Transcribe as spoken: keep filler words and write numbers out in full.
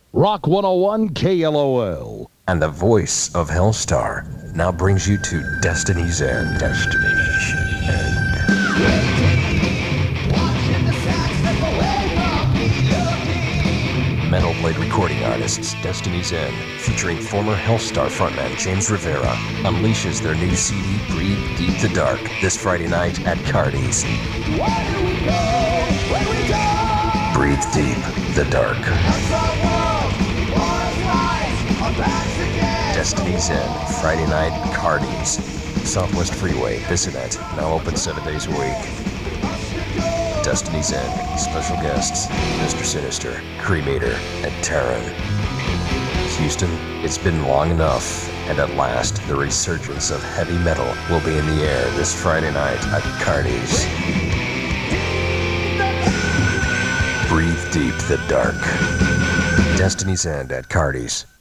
Rock one oh one K L O L. And the voice of Hellstar now brings you to Destiny's End. Destiny's End. Metal Blade recording artists Destiny's End, featuring former Hellstar frontman James Rivera, unleashes their new C D Breathe Deep the Dark this Friday night at Cardi's. Breathe Deep the Dark. Destiny's End, Friday night, Cardi's. Southwest Freeway, Bissonnet, now open seven days a week. Destiny's End, special guests, Mister Sinister, Cremator, and Terran. Houston, it's been long enough, and at last, the resurgence of heavy metal will be in the air this Friday night at Cardi's. Breathe Deep the Dark. Destiny's End at Cardi's.